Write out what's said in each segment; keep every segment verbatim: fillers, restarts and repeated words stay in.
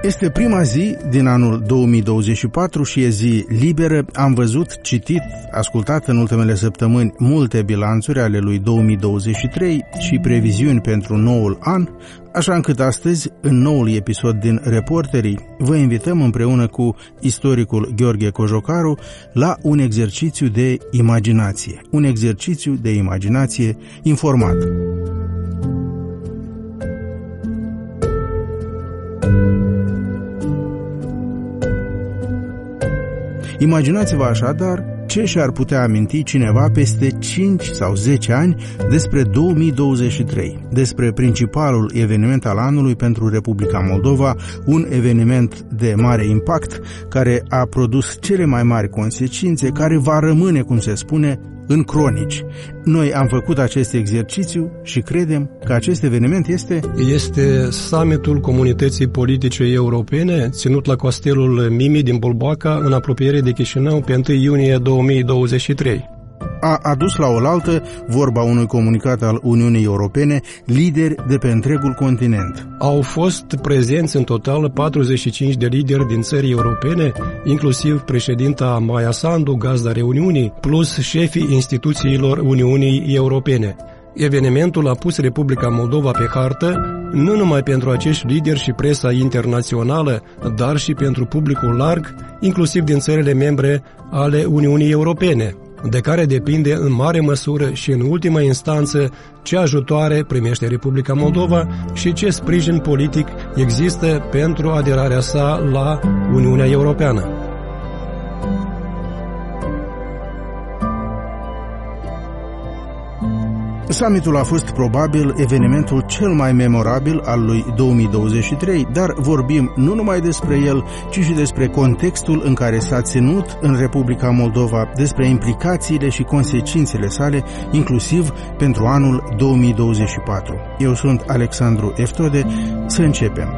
Este prima zi din anul două mii douăzeci și patru și e zi liberă. Am văzut, citit, ascultat în ultimele săptămâni multe bilanțuri ale lui două mii douăzeci și trei și previziuni pentru noul an, așa încât astăzi, în noul episod din Reporterii, vă invităm împreună cu istoricul Gheorghe Cojocaru la un exercițiu de imaginație. Un exercițiu de imaginație informat. Imaginați-vă așadar ce și-ar putea aminti cineva peste cinci sau zece ani despre două mii douăzeci și trei, despre principalul eveniment al anului pentru Republica Moldova, un eveniment de mare impact care a produs cele mai mari consecințe, care va rămâne, cum se spune, în cronici. Noi am făcut acest exercițiu și credem că acest eveniment este... Este summitul Comunității Politice Europene, ținut la castelul Mimi din Bulboaca, în apropiere de Chișinău, pe întâi iunie două mii douăzeci și trei. A adus la oaltă, vorba unui comunicat al Uniunii Europene, lideri de pe întregul continent. Au fost prezenți în total patruzeci și cinci de lideri din țări europene, inclusiv președinta Maia Sandu, gazda reuniunii, plus șefii instituțiilor Uniunii Europene. Evenimentul a pus Republica Moldova pe hartă, nu numai pentru acești lideri și presa internațională, dar și pentru publicul larg, inclusiv din țările membre ale Uniunii Europene, de care depinde în mare măsură și în ultima instanță ce ajutoare primește Republica Moldova și ce sprijin politic există pentru aderarea sa la Uniunea Europeană. Summitul a fost probabil evenimentul cel mai memorabil al lui două mii douăzeci și trei, dar vorbim nu numai despre el, ci și despre contextul în care s-a ținut în Republica Moldova, despre implicațiile și consecințele sale, inclusiv pentru anul două mii douăzeci și patru. Eu sunt Alexandru Eftode, să începem.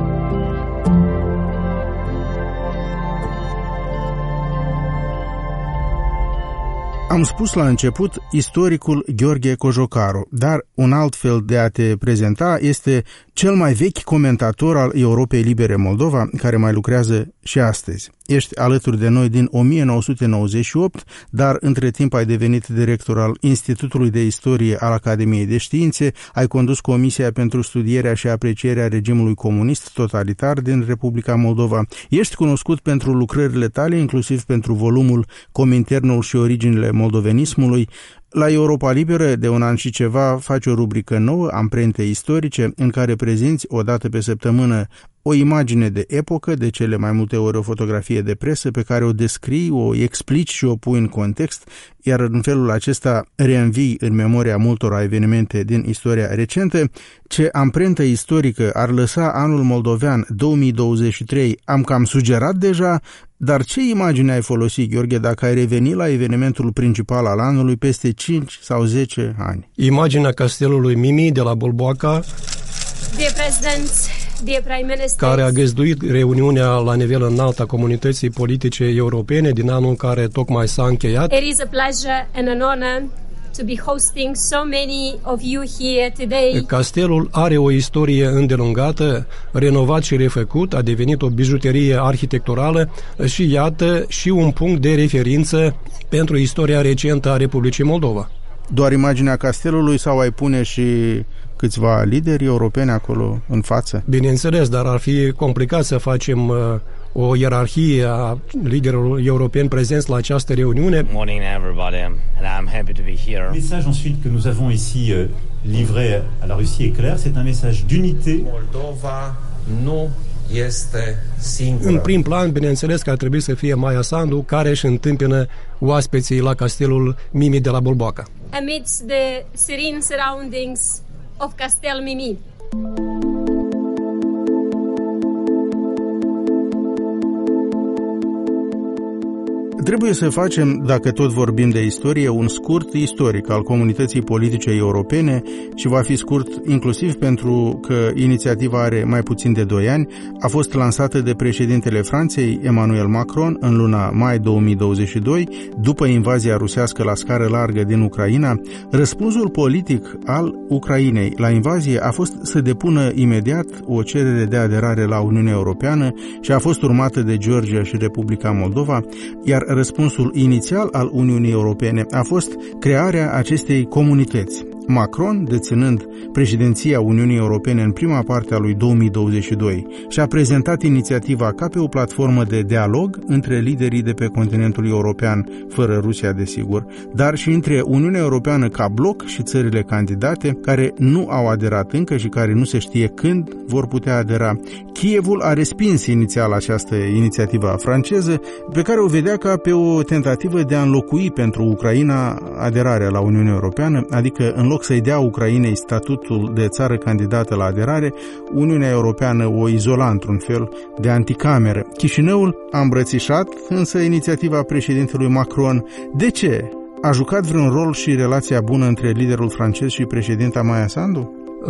Am spus la început istoricul Gheorghe Cojocaru, dar un alt fel de a te prezenta este cel mai vechi comentator al Europei Libere Moldova, care mai lucrează și astăzi. Ești alături de noi din o mie nouă sute nouăzeci și opt, dar între timp ai devenit director al Institutului de Istorie al Academiei de Științe, ai condus Comisia pentru Studierea și Aprecierea Regimului Comunist Totalitar din Republica Moldova. Ești cunoscut pentru lucrările tale, inclusiv pentru volumul Cominternul și originile moldovenismului. La Europa Liberă, de un an și ceva, faci o rubrică nouă, Amprente istorice, în care prezinți o dată pe săptămână o imagine de epocă, de cele mai multe ori o fotografie de presă, pe care o descrii, o explici și o pui în context, iar în felul acesta reînvii în memoria multora evenimente din istoria recentă. Ce amprentă istorică ar lăsa anul moldovean două mii douăzeci și trei am cam sugerat deja, dar ce imagine ai folosit, Gheorghe, dacă ai reveni la evenimentul principal al anului peste cinci sau zece ani? Imaginea castelului Mimi de la Bulboaca, Dear President, dear Prime Minister, care a găzduit reuniunea la nivel înalt a Comunității Politice Europene din anul care tocmai s-a încheiat. It is a pleasure and an honor to be hosting so many of you here today. Castelul are o istorie îndelungată, renovat și refăcut, a devenit o bijuterie arhitecturală și iată și un punct de referință pentru istoria recentă a Republicii Moldova. Doar imaginea castelului sau ai pune și câțiva lideri europeni acolo în față? Bineînțeles, dar ar fi complicat să facem uh, o ierarhie a liderilor europeni prezenți la această reuniune. Morning everybody, and I'm happy to be here. Le message ensuite que nous avons ici euh, livré à la Russie est clair, c'est un message d'unité. Moldova nu este singură. În prim plan, bineînțeles că ar trebui să fie Maia Sandu, care își întâmpină oaspeții la castelul Mimi de la Bulboaca. Amidst the serene surroundings of Castel Mimi. Trebuie să facem, dacă tot vorbim de istorie, un scurt istoric al comunității politice europene și va fi scurt inclusiv pentru că inițiativa are mai puțin de doi ani, a fost lansată de președintele Franței, Emmanuel Macron, în luna mai două mii douăzeci și doi, după invazia rusească la scară largă din Ucraina. Răspunsul politic al Ucrainei la invazie a fost să depună imediat o cerere de aderare la Uniunea Europeană și a fost urmată de Georgia și Republica Moldova, iar răspunsul inițial al Uniunii Europene a fost crearea acestei comunități. Macron, deținând președinția Uniunii Europene în prima parte a lui două mii douăzeci și doi, și-a prezentat inițiativa ca pe o platformă de dialog între liderii de pe continentul european, fără Rusia, desigur, dar și între Uniunea Europeană ca bloc și țările candidate care nu au aderat încă și care nu se știe când vor putea adera. Kievul a respins inițial această inițiativă franceză, pe care o vedea ca pe o tentativă de a înlocui pentru Ucraina aderarea la Uniunea Europeană, adică în loc să-i dea Ucrainei statutul de țară candidată la aderare, Uniunea Europeană o izola într-un fel de anticameră. Chișinăul a îmbrățișat însă inițiativa președintelui Macron. De ce? A jucat vreun rol și relația bună între liderul francez și președinta Maia Sandu?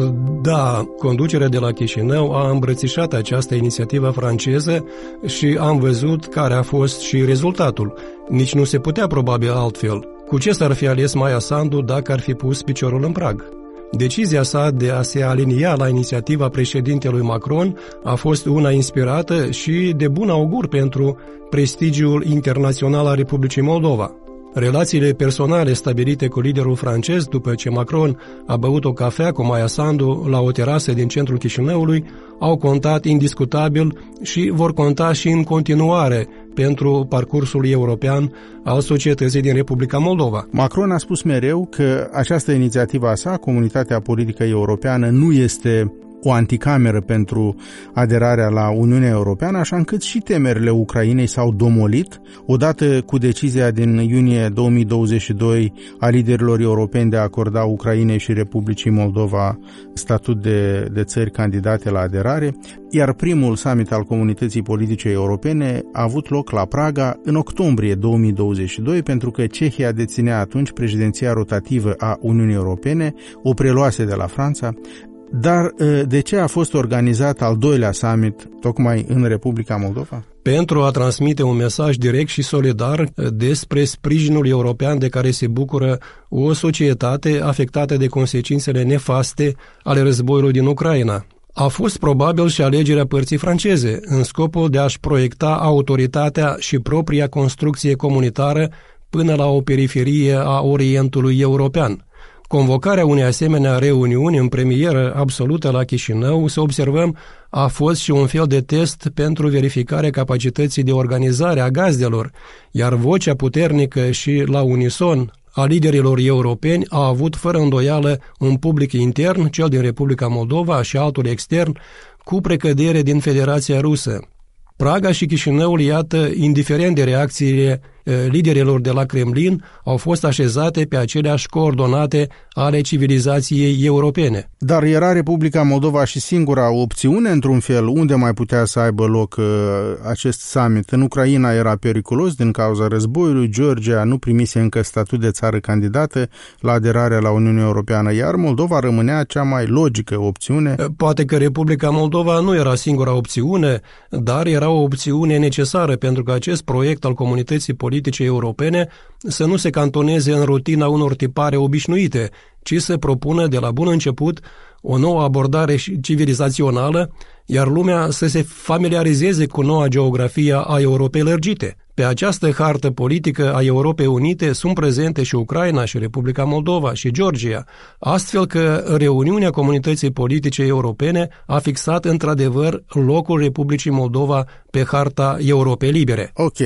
Da, conducerea de la Chișinău a îmbrățișat această inițiativă franceză și am văzut care a fost și rezultatul. Nici nu se putea probabil altfel. Cu ce s-ar fi ales Maia Sandu dacă ar fi pus piciorul în prag? Decizia sa de a se alinia la inițiativa președintelui Macron a fost una inspirată și de bun augur pentru prestigiul internațional al Republicii Moldova. Relațiile personale stabilite cu liderul francez după ce Macron a băut o cafea cu Maia Sandu la o terasă din centrul Chișinăului au contat indiscutabil și vor conta și în continuare pentru parcursul european al societății din Republica Moldova. Macron a spus mereu că această inițiativă a sa, Comunitatea Politică Europeană, nu este o anticameră pentru aderarea la Uniunea Europeană, așa încât și temerile Ucrainei s-au domolit odată cu decizia din iunie două mii douăzeci și doi a liderilor europeni de a acorda Ucrainei și Republicii Moldova statut de, de țări candidate la aderare, iar primul summit al Comunității Politice Europene a avut loc la Praga în octombrie două mii douăzeci și doi, pentru că Cehia deținea atunci președinția rotativă a Uniunii Europene, o preluase de la Franța. Dar de ce a fost organizat al doilea summit tocmai în Republica Moldova? Pentru a transmite un mesaj direct și solidar despre sprijinul european de care se bucură o societate afectată de consecințele nefaste ale războiului din Ucraina. A fost probabil și alegerea părții franceze, în scopul de a-și proiecta autoritatea și propria construcție comunitară până la o periferie a Orientului European. Convocarea unei asemenea reuniuni în premieră absolută la Chișinău, să observăm, a fost și un fel de test pentru verificarea capacității de organizare a gazdelor, iar vocea puternică și la unison a liderilor europeni a avut fără îndoială un public intern, cel din Republica Moldova, și altul extern, cu precădere din Federația Rusă. Praga și Chișinăul, iată, indiferent de reacțiile liderilor de la Kremlin, au fost așezate pe aceleași coordonate ale civilizației europene. Dar era Republica Moldova și singura opțiune, într-un fel, unde mai putea să aibă loc uh, acest summit? În Ucraina era periculos din cauza războiului, Georgia nu primise încă statut de țară candidată la aderarea la Uniunea Europeană, iar Moldova rămânea cea mai logică opțiune. Poate că Republica Moldova nu era singura opțiune, dar era o opțiune necesară pentru că acest proiect al comunității politice europene să nu se cantoneze în rutina unor tipare obișnuite, ci să propună de la bun început o nouă abordare civilizațională, iar lumea să se familiarizeze cu noua geografie a Europei lărgite. Pe această hartă politică a Europei Unite sunt prezente și Ucraina, și Republica Moldova, și Georgia, astfel că reuniunea Comunității Politice Europene a fixat într-adevăr locul Republicii Moldova pe harta Europei Libere. Ok,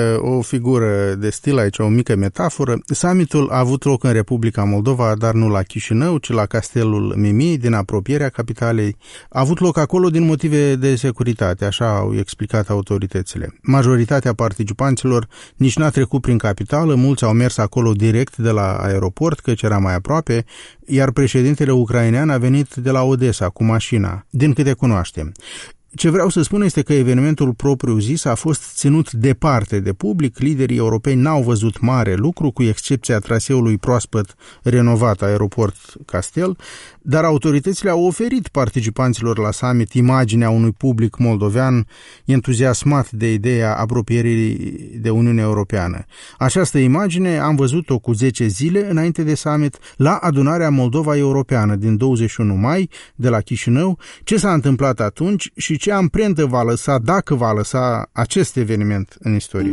o figură de stil aici, o mică metaforă. Summitul a avut loc în Republica Moldova, dar nu la Chișinău, ci la Castelul Mimi, din apropierea capitalei. A avut loc acolo din motive de securitate, așa au explicat autoritățile. Majoritatea participanților nici n-a trecut prin capitală, mulți au mers acolo direct de la aeroport, căci era mai aproape, iar președintele ucrainean a venit de la Odessa cu mașina, din câte cunoaștem. Ce vreau să spun este că evenimentul propriu-zis a fost ținut departe de public, liderii europeni n-au văzut mare lucru, cu excepția traseului proaspăt renovat Aeroport Castel, dar autoritățile au oferit participanților la summit imaginea unui public moldovean entuziasmat de ideea apropierii de Uniunea Europeană. Această imagine am văzut-o cu zece zile înainte de summit la adunarea Moldova Europeană din douăzeci și unu mai de la Chișinău, ce s-a întâmplat atunci și ce amprentă va lăsa, dacă va lăsa, acest eveniment în istorie.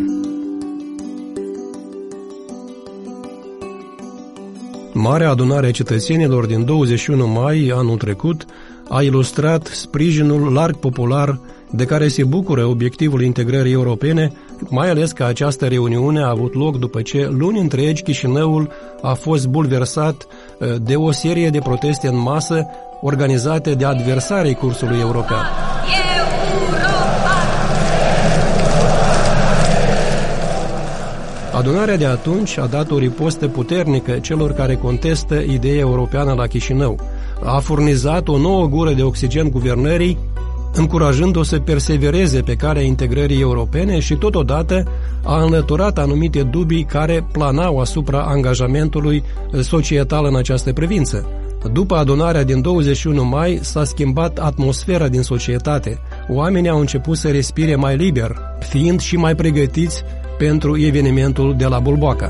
Marea adunare a cetățenilor din douăzeci și unu mai anul trecut a ilustrat sprijinul larg popular de care se bucură obiectivul integrării europene, mai ales că această reuniune a avut loc după ce luni întregi Chișinăul a fost bulversat de o serie de proteste în masă organizate de adversarii cursului european. Adunarea de atunci a dat o ripostă puternică celor care contestă ideea europeană la Chișinău. A furnizat o nouă gură de oxigen guvernării, încurajând-o să persevereze pe calea integrării europene și totodată a înlăturat anumite dubii care planau asupra angajamentului societal în această privință. După adunarea din douăzeci și unu mai s-a schimbat atmosfera din societate. Oamenii au început să respire mai liber, fiind și mai pregătiți pentru evenimentul de la Bulboaca.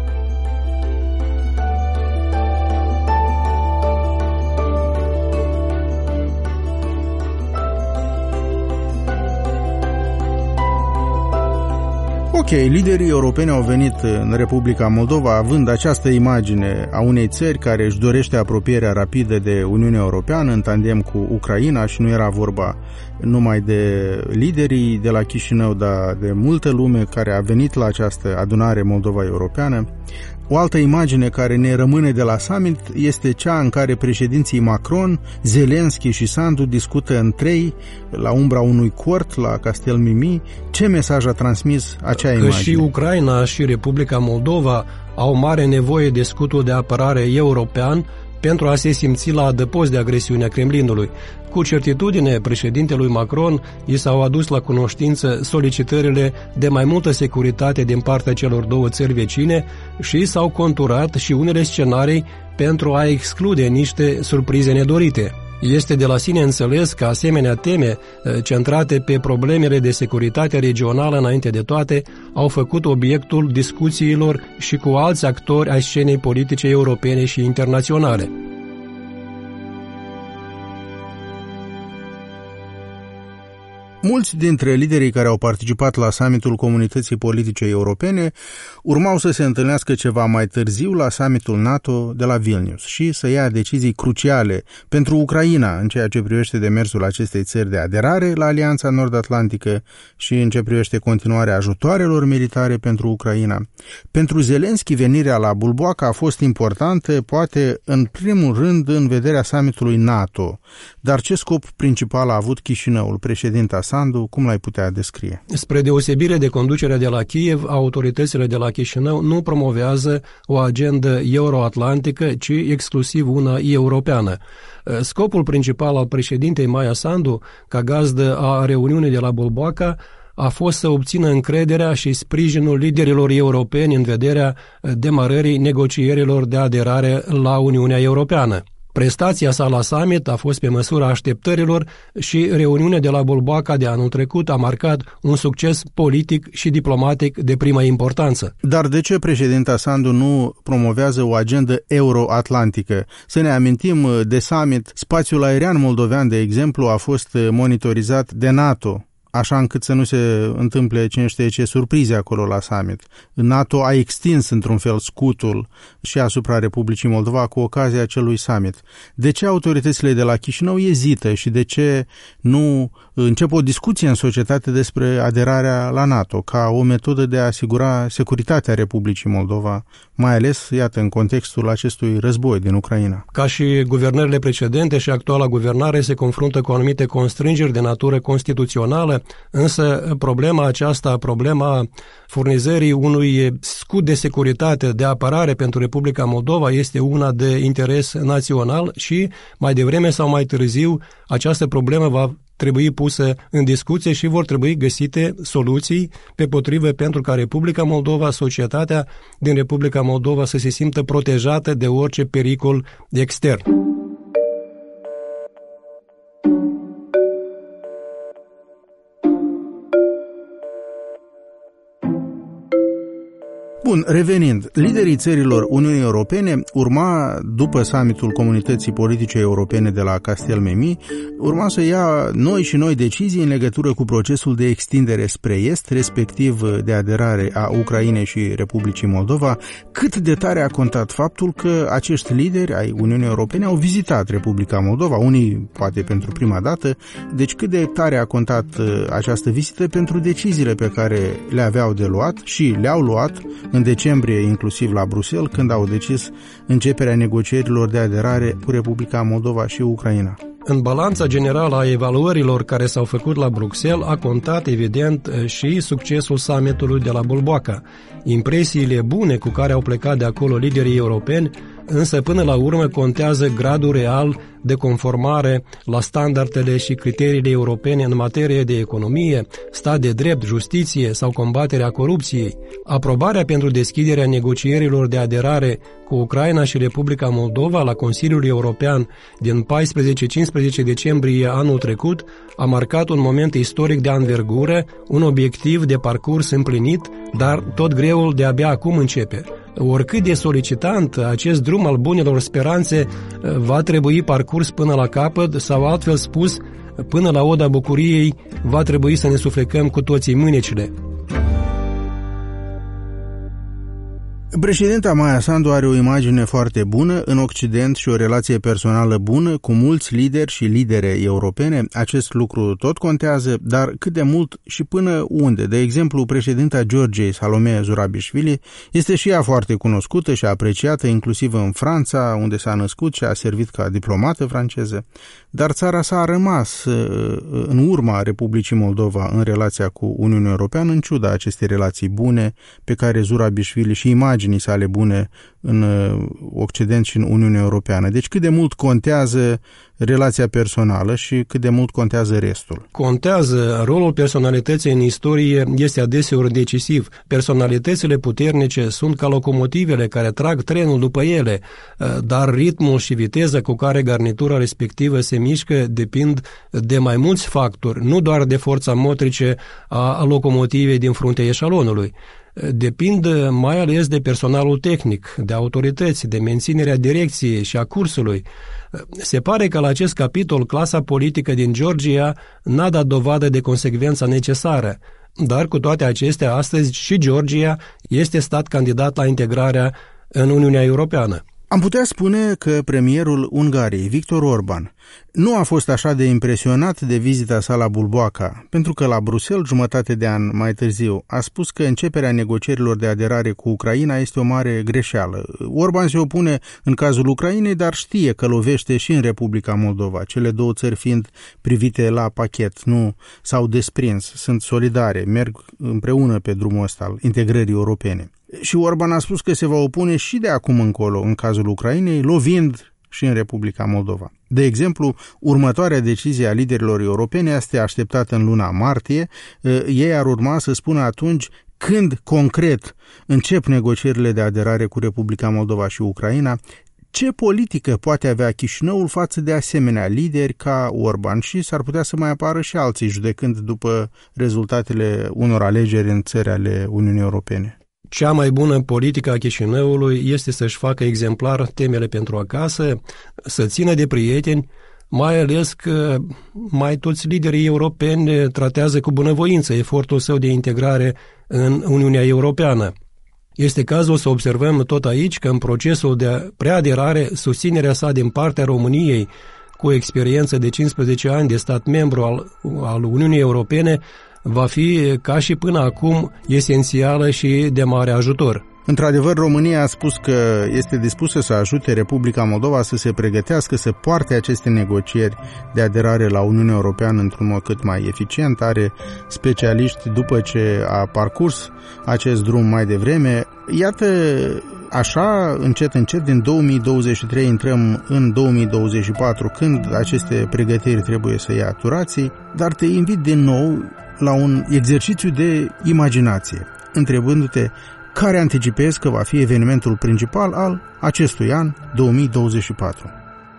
Ok, liderii europeni au venit în Republica Moldova având această imagine a unei țări care își dorește apropierea rapidă de Uniunea Europeană în tandem cu Ucraina și nu era vorba numai de liderii de la Chișinău, dar de multă lume care a venit la această adunare Moldova Europeană. O altă imagine care ne rămâne de la summit este cea în care președinții Macron, Zelenski și Sandu discută în trei la umbra unui cort la Castel Mimi. Ce mesaj a transmis acea imagine? Că și Ucraina și Republica Moldova au mare nevoie de scutul de apărare european pentru a se simți la adăpost de agresiunea Kremlinului. Cu certitudine, președintelui Macron i s-au adus la cunoștință solicitările de mai multă securitate din partea celor două țări vecine și s-au conturat și unele scenarii pentru a exclude niște surprize nedorite. Este de la sine înțeles că asemenea teme, centrate pe problemele de securitate regională înainte de toate, au făcut obiectul discuțiilor și cu alți actori ai scenei politice europene și internaționale. Mulți dintre liderii care au participat la summitul Comunității Politice Europene urmau să se întâlnească ceva mai târziu la summitul NATO de la Vilnius și să ia decizii cruciale pentru Ucraina în ceea ce privește demersul acestei țări de aderare la Alianța Nord-Atlantică și în ce privește continuarea ajutoarelor militare pentru Ucraina. Pentru Zelenski, venirea la Bulboaca a fost importantă, poate în primul rând în vederea summitului NATO. Dar ce scop principal a avut Chișinăul, președinta Sandu, cum l-ai putea descrie? Spre deosebire de conducerea de la Kiev, autoritățile de la Chișinău nu promovează o agendă euroatlantică, ci exclusiv una europeană. Scopul principal al președintei Maia Sandu, ca gazdă a reuniunii de la Bulboaca, a fost să obțină încrederea și sprijinul liderilor europeni în vederea demarării negocierilor de aderare la Uniunea Europeană. Prestația sa la summit a fost pe măsura așteptărilor și reuniunea de la Bulboaca de anul trecut a marcat un succes politic și diplomatic de primă importanță. Dar de ce președinta Sandu nu promovează o agendă euroatlantică? Să ne amintim de summit, spațiul aerian moldovean, de exemplu, a fost monitorizat de NATO, așa încât să nu se întâmple cine știe ce surprize acolo la summit. NATO a extins într-un fel scutul și asupra Republicii Moldova cu ocazia acelui summit. De ce autoritățile de la Chișinău ezită și de ce nu încep o discuție în societate despre aderarea la NATO ca o metodă de a asigura securitatea Republicii Moldova, mai ales, iată, în contextul acestui război din Ucraina? Ca și guvernările precedente și actuala guvernare se confruntă cu anumite constrângeri de natură constituțională, însă problema aceasta, problema furnizării unui scut de securitate, de apărare pentru Republica Moldova este una de interes național și, mai devreme sau mai târziu, această problemă va trebui pusă în discuție și vor trebui găsite soluții pe potrivă pentru ca Republica Moldova, societatea din Republica Moldova să se simtă protejată de orice pericol extern. Bun, revenind, liderii țărilor Uniunii Europene urma, după summitul Comunității Politice Europene de la Castelmemi, urma să ia noi și noi decizii în legătură cu procesul de extindere spre est, respectiv de aderare a Ucrainei și Republicii Moldova. Cât de tare a contat faptul că acești lideri ai Uniunii Europene au vizitat Republica Moldova, unii poate pentru prima dată, deci cât de tare a contat această vizită pentru deciziile pe care le aveau de luat și le-au luat în decembrie, inclusiv la Bruxelles, când au decis începerea negocierilor de aderare cu Republica Moldova și Ucraina. În balanța generală a evaluărilor care s-au făcut la Bruxelles a contat, evident, și succesul summitului de la Bulboaca. Impresiile bune cu care au plecat de acolo liderii europeni, însă până la urmă contează gradul real de conformare la standardele și criteriile europene în materie de economie, stat de drept, justiție sau combaterea corupției. Aprobarea pentru deschiderea negocierilor de aderare cu Ucraina și Republica Moldova la Consiliul European din paisprezece-cincisprezece decembrie anul trecut a marcat un moment istoric de anvergură, un obiectiv de parcurs împlinit, dar tot greul de abia acum începe. Oricât de solicitant, acest drum al bunelor speranțe va trebui parcurs până la capăt sau, altfel spus, până la oda bucuriei va trebui să ne suflecăm cu toții mânecile. Președinta Maia Sandu are o imagine foarte bună în Occident și o relație personală bună cu mulți lideri și lidere europene. Acest lucru tot contează, dar cât de mult și până unde? De exemplu, președinta Georgiei, Salome Zurabișvili, este și ea foarte cunoscută și apreciată, inclusiv în Franța, unde s-a născut și a servit ca diplomată franceză. Dar țara sa a rămas în urma Republicii Moldova în relația cu Uniunea Europeană, în ciuda acestei relații bune pe care Zurabișvili și imaginii sale bune în Occident și în Uniunea Europeană. Deci cât de mult contează relația personală și cât de mult contează restul? Contează. Rolul personalității în istorie este adeseori decisiv. Personalitățile puternice sunt ca locomotivele care trag trenul după ele, dar ritmul și viteza cu care garnitura respectivă se mișcă depind de mai mulți factori, nu doar de forța motrice a locomotivei din fruntea eșalonului. Depind mai ales de personalul tehnic, de autorități, de menținerea direcției și a cursului. Se pare că la acest capitol clasa politică din Georgia n-a dat dovadă de consecvența necesară, dar cu toate acestea, astăzi și Georgia este stat candidat la integrarea în Uniunea Europeană. Am putea spune că premierul Ungariei, Viktor Orban, nu a fost așa de impresionat de vizita sa la Bulboaca, pentru că la Bruxelles, jumătate de an mai târziu, a spus că începerea negocierilor de aderare cu Ucraina este o mare greșeală. Orban se opune în cazul Ucrainei, dar știe că lovește și în Republica Moldova, cele două țări fiind privite la pachet, nu s-au desprins, sunt solidare, merg împreună pe drumul ăsta al integrării europene. Și Orban a spus că se va opune și de acum încolo în cazul Ucrainei, lovind și în Republica Moldova. De exemplu, următoarea decizie a liderilor europeni este așteptată în luna martie. Ei ar urma să spună atunci când concret încep negocierile de aderare cu Republica Moldova și Ucraina. Ce politică poate avea Chișinăul față de asemenea lideri ca Orban și s-ar putea să mai apară și alții judecând după rezultatele unor alegeri în țări ale Uniunii Europene? Cea mai bună politică a Chișinăului este să-și facă exemplar temele pentru acasă, să țină de prieteni, mai ales că mai toți liderii europeni tratează cu bunăvoință efortul său de integrare în Uniunea Europeană. Este cazul să observăm tot aici că în procesul de preaderare, susținerea sa din partea României, cu experiență de cincisprezece ani de stat membru al, al Uniunii Europene, va fi, ca și până acum, esențială și de mare ajutor. Într-adevăr, România a spus că este dispusă să ajute Republica Moldova să se pregătească să poarte aceste negocieri de aderare la Uniunea Europeană într-un mod cât mai eficient. Are specialiști după ce a parcurs acest drum mai devreme. Iată Așa, încet, încet, din două mii douăzeci și trei intrăm în două mii douăzeci și patru, când aceste pregătiri trebuie să ia turații, dar te invit din nou la un exercițiu de imaginație, întrebându-te care anticipezi că va fi evenimentul principal al acestui an două mii douăzeci și patru.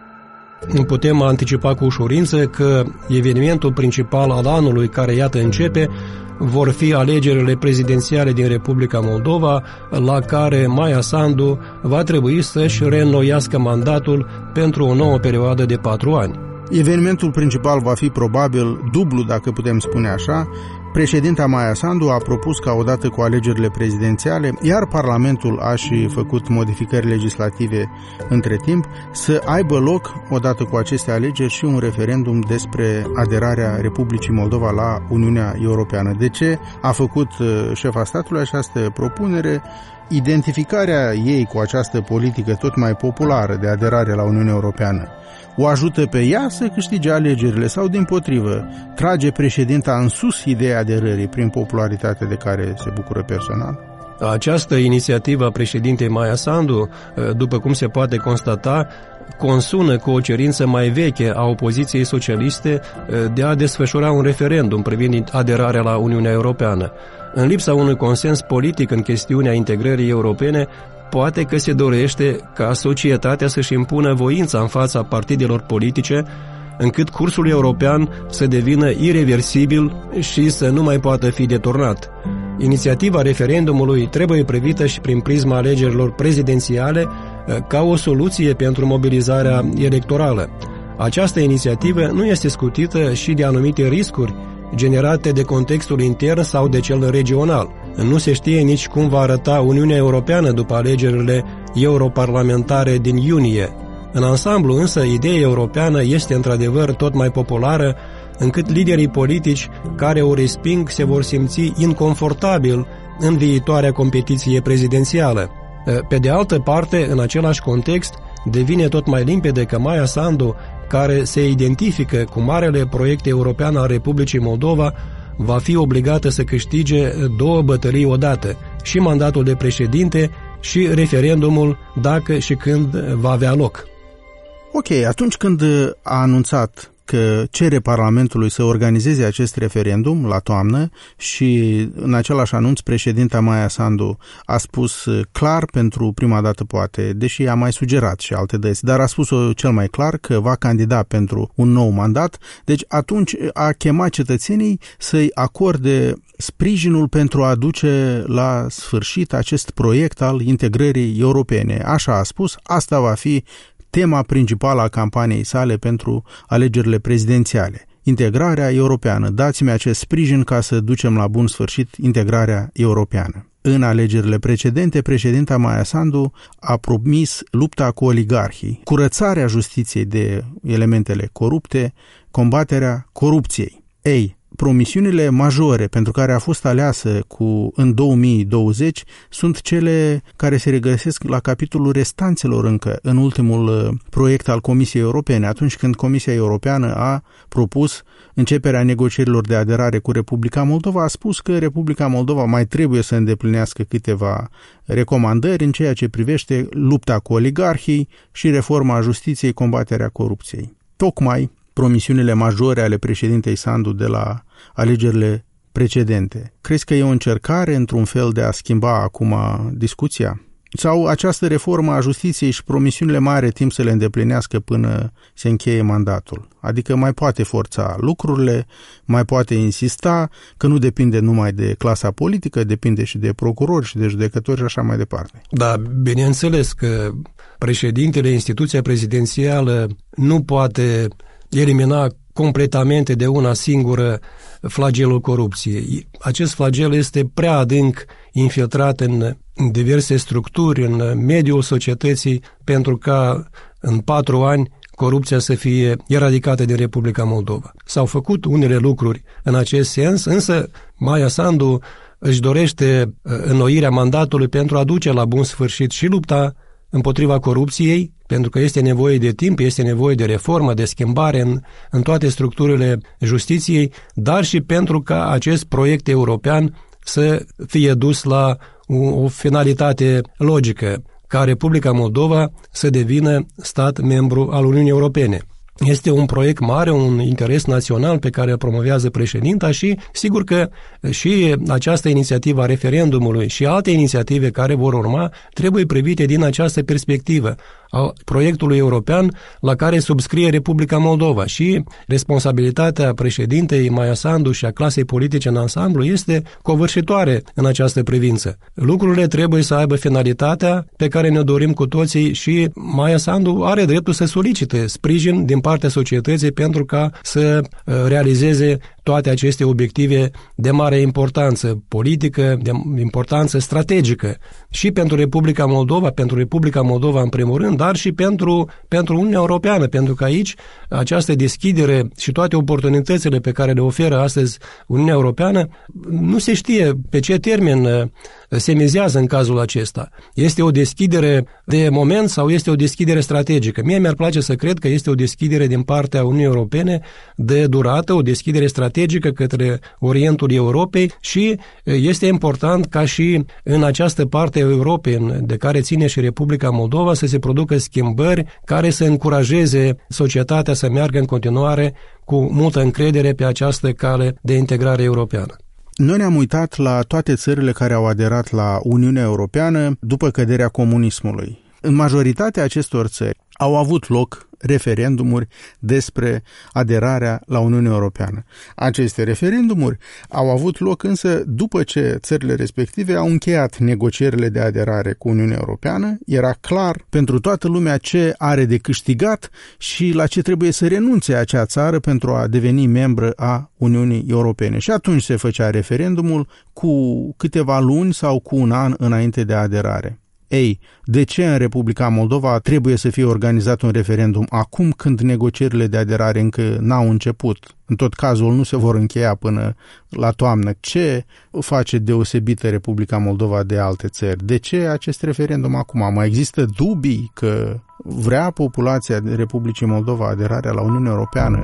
Putem anticipa cu ușurință că evenimentul principal al anului, care iată începe, vor fi alegerile prezidențiale din Republica Moldova, la care Maia Sandu va trebui să-și reînnoiască mandatul pentru o nouă perioadă de patru ani. Evenimentul principal va fi probabil dublu, dacă putem spune așa. Președinta Maia Sandu a propus ca odată cu alegerile prezidențiale, iar Parlamentul a și făcut modificări legislative între timp, să aibă loc, odată cu aceste alegeri, și un referendum despre aderarea Republicii Moldova la Uniunea Europeană. De ce a făcut șefa statului această propunere? Identificarea ei cu această politică tot mai populară de aderare la Uniunea Europeană o ajută pe ea să câștige alegerile sau, dimpotrivă, trage președinta în sus ideea aderării prin popularitatea de care se bucură personal? Această inițiativă a președintei Maia Sandu, după cum se poate constata, consună cu o cerință mai veche a opoziției socialiste de a desfășura un referendum privind aderarea la Uniunea Europeană. În lipsa unui consens politic în chestiunea integrării europene, poate că se dorește ca societatea să-și impună voința în fața partidelor politice, încât cursul european să devină ireversibil și să nu mai poată fi deturnat. Inițiativa referendumului trebuie privită și prin prisma alegerilor prezidențiale ca o soluție pentru mobilizarea electorală. Această inițiativă nu este scutită și de anumite riscuri generate de contextul intern sau de cel regional. Nu se știe nici cum va arăta Uniunea Europeană după alegerile europarlamentare din iunie. În ansamblu însă, ideea europeană este într-adevăr tot mai populară, încât liderii politici care o resping se vor simți inconfortabil în viitoarea competiție prezidențială. Pe de altă parte, în același context, devine tot mai limpede că Maia Sandu, care se identifică cu marele proiect european al Republicii Moldova, va fi obligată să câștige două bătălii odată, și mandatul de președinte și referendumul, dacă și când va avea loc. Ok, atunci când a anunțat că cere Parlamentului să organizeze acest referendum la toamnă și în același anunț președinta Maia Sandu a spus clar pentru prima dată poate, deși a mai sugerat și alte dăți, dar a spus-o cel mai clar că va candida pentru un nou mandat, deci atunci a chemat cetățenii să-i acorde sprijinul pentru a duce la sfârșit acest proiect al integrării europene. Așa a spus, asta va fi tema principală a campaniei sale pentru alegerile prezidențiale. Integrarea europeană. Dați-mi acest sprijin ca să ducem la bun sfârșit integrarea europeană. În alegerile precedente, președinta Maia Sandu a promis lupta cu oligarhii, curățarea justiției de elementele corupte, combaterea corupției. Ei, promisiunile majore pentru care a fost aleasă cu, în două mii douăzeci sunt cele care se regăsesc la capitolul restanțelor încă în ultimul proiect al Comisiei Europene, atunci când Comisia Europeană a propus începerea negocierilor de aderare cu Republica Moldova. A spus că Republica Moldova mai trebuie să îndeplinească câteva recomandări în ceea ce privește lupta cu oligarhii și reforma justiției, combaterea corupției. Tocmai promisiunile majore ale președintei Sandu de la alegerile precedente. Crezi că e o încercare, într-un fel, de a schimba acum discuția? Sau această reformă a justiției și promisiunile mai are timp să le îndeplinească până se încheie mandatul? Adică mai poate forța lucrurile, mai poate insista, că nu depinde numai de clasa politică, depinde și de procurori și de judecători și așa mai departe. Da, bineînțeles că președintele, instituția prezidențială, nu poate elimina completamente de una singură flagelul corupției. Acest flagel este prea adânc infiltrat în diverse structuri, în mediul societății, pentru ca în patru ani corupția să fie eradicată din Republica Moldova. S-au făcut unele lucruri în acest sens, însă Maia Sandu își dorește înnoirea mandatului pentru a duce la bun sfârșit și lupta împotriva corupției, pentru că este nevoie de timp, este nevoie de reformă, de schimbare în, în toate structurile justiției, dar și pentru ca acest proiect european să fie dus la o, o finalitate logică. ca Republica Moldova să devină stat membru al Uniunii Europene. Este un proiect mare, un interes național pe care îl promovează președinta și sigur că și această inițiativă a referendumului și alte inițiative care vor urma trebuie privite din această perspectivă a proiectului european la care subscrie Republica Moldova și responsabilitatea președintei Maia Sandu și a clasei politice în ansamblu este covârșitoare în această privință. Lucrurile trebuie să aibă finalitatea pe care ne-o dorim cu toții și Maia Sandu are dreptul să solicite sprijin din partea societății pentru ca să realizeze toate aceste obiective de mare importanță politică, de importanță strategică și pentru Republica Moldova, pentru Republica Moldova în primul rând, dar și pentru, pentru Uniunea Europeană, pentru că aici această deschidere și toate oportunitățile pe care le oferă astăzi Uniunea Europeană, nu se știe pe ce termen se mizează în cazul acesta. Este o deschidere de moment sau este o deschidere strategică? Mie mi-ar place să cred că este o deschidere din partea Uniunii Europene de durată, o deschidere strategică către Orientul Europei și este important ca și în această parte a Europei de care ține și Republica Moldova să se producă schimbări care să încurajeze societatea să meargă în continuare cu multă încredere pe această cale de integrare europeană. Noi ne-am uitat la toate țările care au aderat la Uniunea Europeană după căderea comunismului. În majoritatea acestor țări au avut loc referendumuri despre aderarea la Uniunea Europeană. Aceste referendumuri au avut loc însă după ce țările respective au încheiat negocierile de aderare cu Uniunea Europeană. Era clar pentru toată lumea ce are de câștigat și la ce trebuie să renunțe acea țară pentru a deveni membră a Uniunii Europene. Și atunci se făcea referendumul cu câteva luni sau cu un an înainte de aderare. Ei, de ce în Republica Moldova trebuie să fie organizat un referendum acum când negocierile de aderare încă n-au început? În tot cazul nu se vor încheia până la toamnă. Ce face deosebită Republica Moldova de alte țări? De ce acest referendum acum? Mai există dubii că vrea populația Republicii Moldova aderarea la Uniunea Europeană?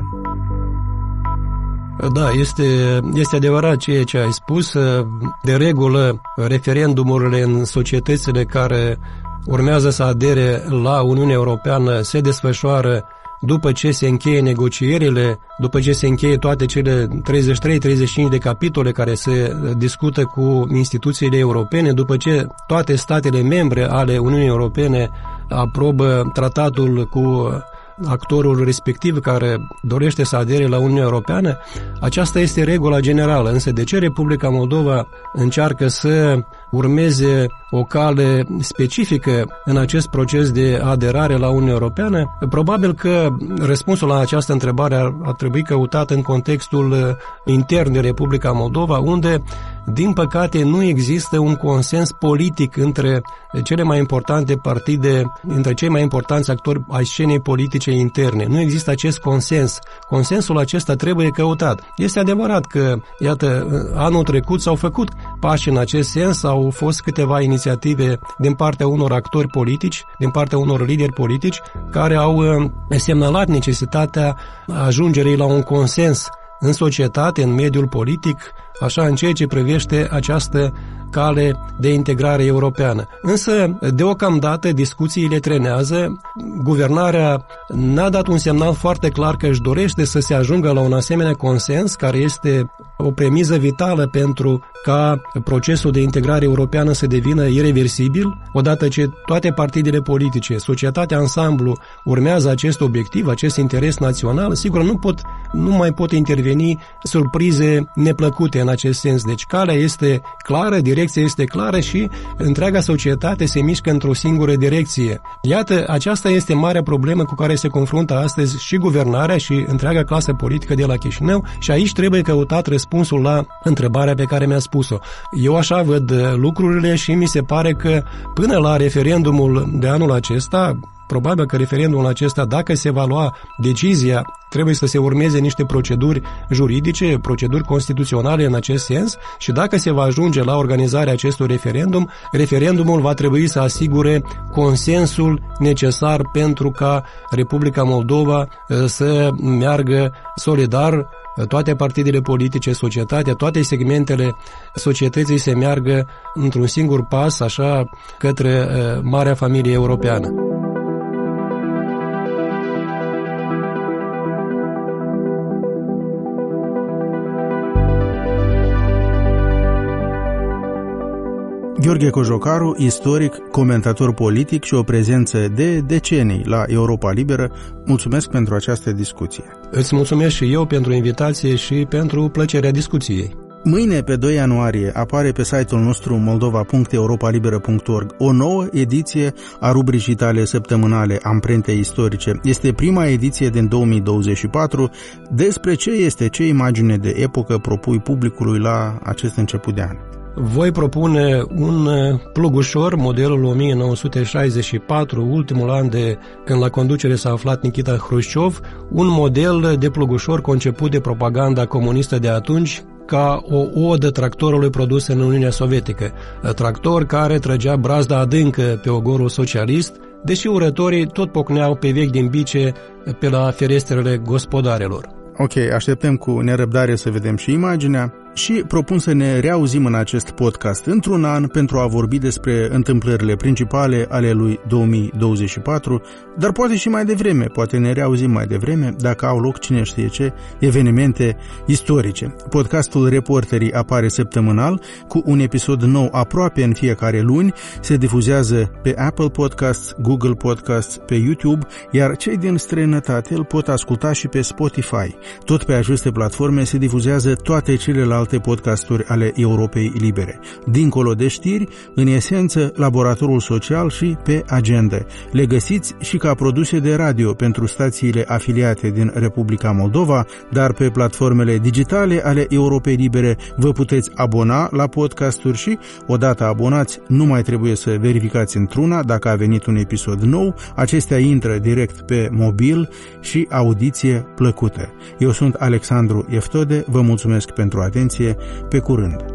Da, este, este adevărat ceea ce ai spus. De regulă, referendumurile în societățile care urmează să adere la Uniunea Europeană se desfășoară după ce se încheie negocierile, după ce se încheie toate cele treizeci și trei treizeci și cinci de capitole care se discută cu instituțiile europene, după ce toate statele membre ale Uniunii Europene aprobă tratatul cu actorul respectiv care dorește să adere la Uniunea Europeană, aceasta este regula generală. Însă de ce Republica Moldova încearcă să urmeze o cale specifică în acest proces de aderare la Uniunea Europeană? Probabil că răspunsul la această întrebare ar, ar trebui căutat în contextul intern de Republica Moldova, unde, din păcate, nu există un consens politic între cele mai importante partide, între cei mai importanți actori ai scenei politice interne. Nu există acest consens. Consensul acesta trebuie căutat. Este adevărat că, iată, anul trecut s-au făcut pași în acest sens, au fost câteva inițiative din partea unor actori politici, din partea unor lideri politici, care au semnalat necesitatea ajungerii la un consens în societate, în mediul politic, așa în ceea ce privește această cale de integrare europeană. Însă, deocamdată, discuțiile trenează, guvernarea n-a dat un semnal foarte clar că își dorește să se ajungă la un asemenea consens, care este o premiză vitală pentru ca procesul de integrare europeană să devină ireversibil, odată ce toate partidele politice, societatea ansamblu urmează acest obiectiv, acest interes național, sigur nu, pot, nu mai pot interveni surprize neplăcute în acest sens. Deci calea este clară, direcția este clară și întreaga societate se mișcă într-o singură direcție. Iată, aceasta este marea problemă cu care se confruntă astăzi și guvernarea și întreaga clasă politică de la Chișinău și aici trebuie căutat răspunsul la întrebarea pe care mi-a spus-o. Eu așa văd lucrurile și mi se pare că până la referendumul de anul acesta, Probabil că referendumul acesta, dacă se va lua decizia, trebuie să se urmeze niște proceduri juridice, proceduri constituționale în acest sens și dacă se va ajunge la organizarea acestui referendum, referendumul va trebui să asigure consensul necesar pentru ca Republica Moldova să meargă solidar, toate partidele politice, societatea, toate segmentele societății să meargă într-un singur pas, așa, către uh, marea familie europeană. Gheorghe Cojocaru, istoric, comentator politic și o prezență de decenii la Europa Liberă, mulțumesc pentru această discuție. Îți mulțumesc și eu pentru invitație și pentru plăcerea discuției. Mâine, pe doi ianuarie, apare pe site-ul nostru moldova punct europa liberă punct org o nouă ediție a rubricii tale săptămânale Amprente istorice. Este prima ediție din două mii douăzeci și patru. Despre ce este, ce imagine de epocă propui publicului la acest început de an? Voi propune un plugușor, modelul o mie nouă sute șaizeci și patru, ultimul an de când la conducere s-a aflat Nikita Hrușciov, un model de plugușor conceput de propaganda comunistă de atunci ca o odă tractorului produs în Uniunea Sovietică, tractor care trăgea brazda adâncă pe ogorul socialist, deși urătorii tot pocneau pe vechi din bice pe la ferestrele gospodarelor. Ok, așteptăm cu nerăbdare să vedem și imaginea și propun să ne reauzim în acest podcast într-un an pentru a vorbi despre întâmplările principale ale lui două mii douăzeci și patru, dar poate și mai devreme, poate ne reauzim mai devreme dacă au loc cine știe ce evenimente istorice. Podcastul Reporterii apare săptămânal cu un episod nou aproape în fiecare luni, se difuzează pe Apple Podcasts, Google Podcasts, pe YouTube, iar cei din străinătate îl pot asculta și pe Spotify. Tot pe aceste platforme se difuzează toate celelalte podcasturi ale Europei Libere. Dincolo de știri, în esență, Laboratorul Social și Pe Agenda. Le găsiți și ca produse de radio pentru stațiile afiliate din Republica Moldova, dar pe platformele digitale ale Europei Libere vă puteți abona la podcasturi și, odată abonați, nu mai trebuie să verificați într-una dacă a venit un episod nou, acestea intră direct pe mobil și audiție plăcută. Eu sunt Alexandru Eftode, vă mulțumesc pentru atenție, pe curând!